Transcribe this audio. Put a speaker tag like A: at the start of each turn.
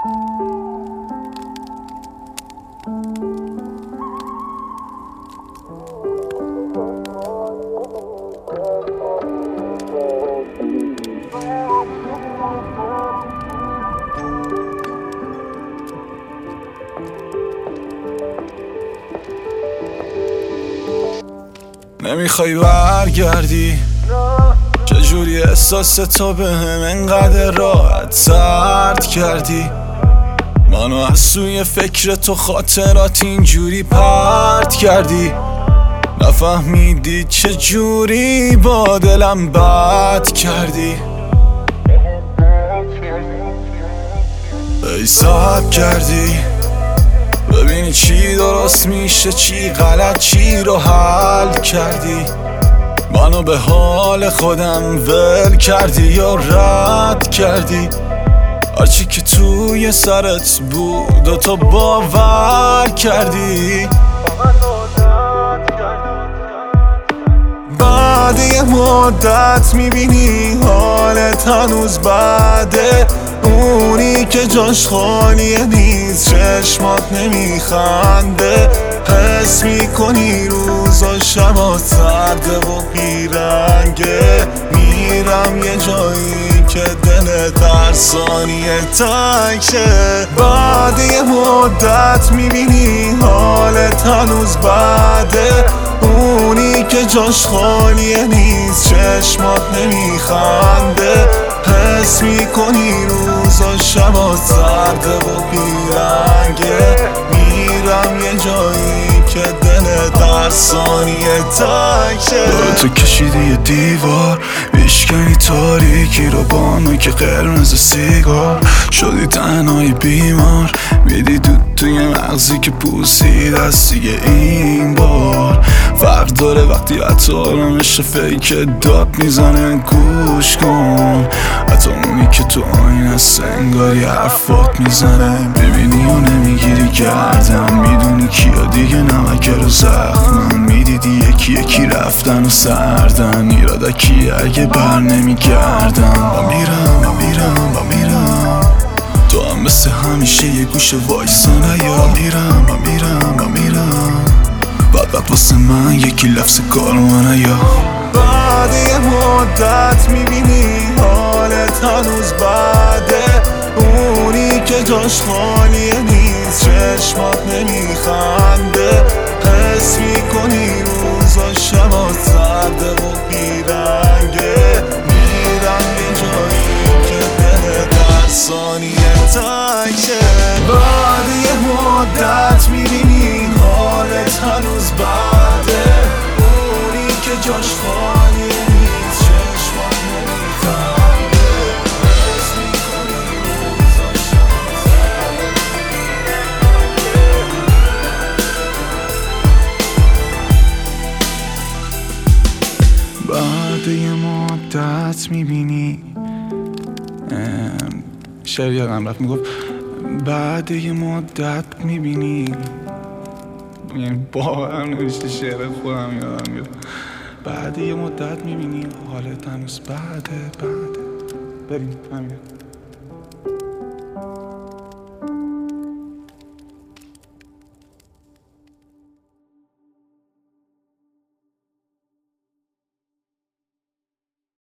A: نمیخوای برگردی، چجوری احساس تو به هم انقدر راحت سرد کردی؟ منو از سوی فکر تو خاطرات اینجوری پرت کردی. نفهمیدی چجوری با دلم بد کردی. ای صبر کردی ببینی چی درست میشه چی غلط، چی رو حل کردی. منو به حال خودم ول کردی یا رد کردی. هرچی که توی سرت بود و تو باور کردی. بعد یه مدت میبینی حالت هنوز بده، اونی که جاش خالیه نیست، چشمات نمیخنده. حس میکنی روزا شبا سرده و بیرنگه. میرم یه جایی که دل در ثانیه تنگ شه. بعد یه مدت میبینی حالت هنوز بده، اونی که جاش خالیه نیست، چشمات نمیخنده. حس میکنی روزا شبا سرده و بیرنگه. میرم یه جایی که دل در ثانیه تنگ شه. تو کشیدی یه دیوار، بشکنی تاریکی رو با نوک قرمز سیگار. شدی تنهای بیمار، میدی دود توی مغزی که پوسید از دیگه این بار. فرق داره وقتی حتی آرامش فیک داد میزنه گوش کن. حتی اونی که تو آینه سنگاری حرفات میزنه. میبینی و نمیگیری گردم، میدونی کیا دیگه نمک رو زخمن. میدیدی یکی یکی رفتن و سردن، ایرادکی اگه بر نمیگردن. و میرم تو هم مثل همیشه یه گوشه وایسانه. یا میرم بعد واسه من یکی لفظ کارمانه. یا بعد یه مدت میبینی حالت هنوز بده، اونی که جاش خالیه نیست، چشمات نمیخنده. حس میکنی روزا شبا سرده و بیرنگه. میرم یه جایی که دل در ثانیه تنگ شه. بعد یه مدت میبینی حالت هنوز بده، اونی که جاش خالیه نیست، چشمات نمیخنده. حس میکنی روزا شبا سرده و بیرنگه. بعد یه مدت میبینی شعر یادم رفت، میگفت بعد یه مدت میبینی، یعنی باورم نمیشه شعر خودم یادم میاد. بعد یه مدت میبینی حالت هنوز بعده. بریم همین.